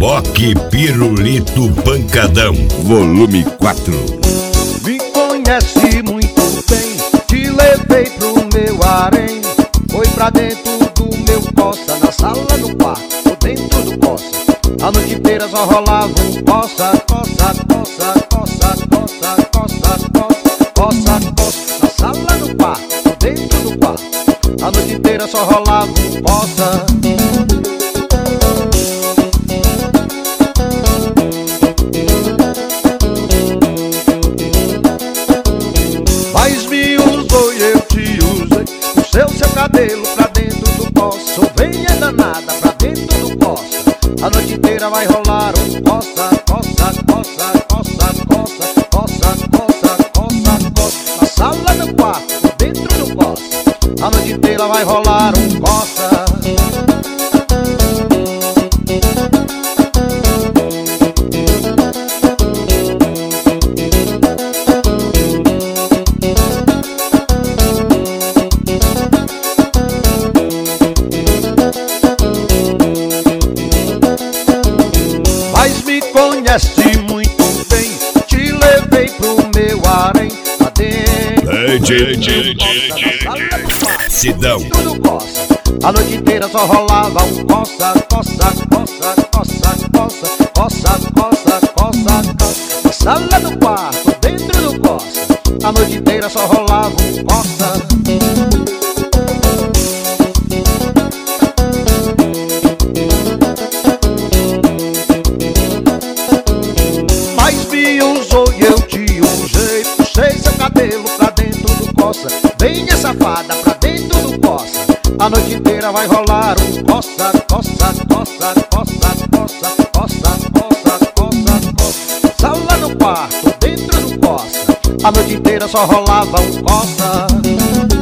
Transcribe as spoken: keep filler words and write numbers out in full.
Rock Pirulito Pancadão, volume quatro. Me conhece muito bem, te levei pro meu harém. Foi pra dentro do meu coça, na sala do quarto, ou dentro do coça. A noite inteira só rolava um coça, coça, coça, coça, coça, coça, coça, coça, coça. Na sala do quarto, ou dentro do quarto, a noite inteira só rolava um coça. Mas me usou e eu te usei, puxei o seu cabelo pra dentro do coça. Ou venha danada pra dentro do coça. A noite inteira vai rolar um coça, coça, coça, coça, coça, coça, coça, coça, coça. Na sala do quarto, ou dentro do coça, a noite inteira vai rolar um coça. Mas me conhece muito bem, te levei pro meu harém. Lá dentro Sidão. do coça, a noite inteira só rolava um coça, coça, coça, coça, coça, coça, coça, coça, coça. Na sala do quarto, dentro do coça, a noite inteira só rolava um coça. Mas me usou e eu te usei, puxei seu cabelo pra dentro do coça. Venha safada pra dentro do coça, a noite inteira vai rolar um coça, coça, coça, coça, coça, coça, coça, coça, coça. Sala no quarto, dentro do coça, a noite inteira só rolava um coça.